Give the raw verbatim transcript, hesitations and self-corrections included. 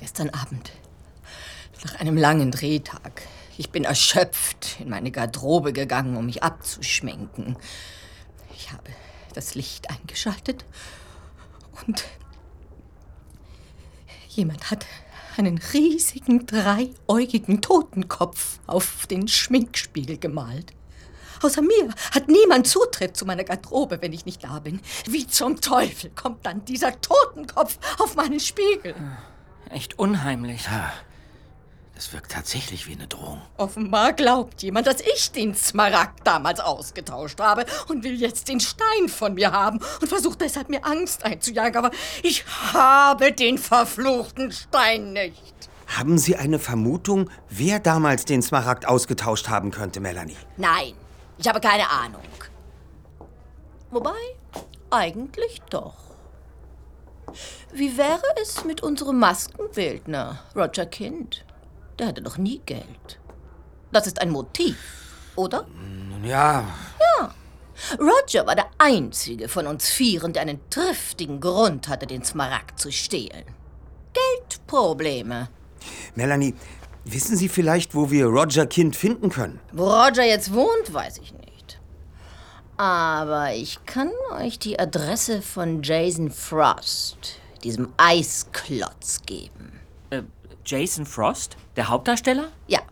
gestern Abend. Nach einem langen Drehtag. Ich bin erschöpft in meine Garderobe gegangen, um mich abzuschminken. Ich habe das Licht eingeschaltet und jemand hat einen riesigen, dreiäugigen Totenkopf auf den Schminkspiegel gemalt. Außer mir hat niemand Zutritt zu meiner Garderobe, wenn ich nicht da bin. Wie zum Teufel kommt dann dieser Totenkopf auf meinen Spiegel? Echt unheimlich. Ja, das wirkt tatsächlich wie eine Drohung. Offenbar glaubt jemand, dass ich den Smaragd damals ausgetauscht habe und will jetzt den Stein von mir haben und versucht deshalb, mir Angst einzujagen. Aber ich habe den verfluchten Stein nicht. Haben Sie eine Vermutung, wer damals den Smaragd ausgetauscht haben könnte, Melanie? Nein, ich habe keine Ahnung. Wobei, eigentlich doch. Wie wäre es mit unserem Maskenbildner, Roger Kint? Der hatte doch nie Geld. Das ist ein Motiv, oder? Nun ja. Ja. Roger war der einzige von uns Vieren, der einen triftigen Grund hatte, den Smaragd zu stehlen. Geldprobleme. Melanie, wissen Sie vielleicht, wo wir Roger Kint finden können? Wo Roger jetzt wohnt, weiß ich nicht. Aber ich kann euch die Adresse von Jason Frost, diesem Eisklotz, geben. Äh, Jason Frost? Der Hauptdarsteller? Ja.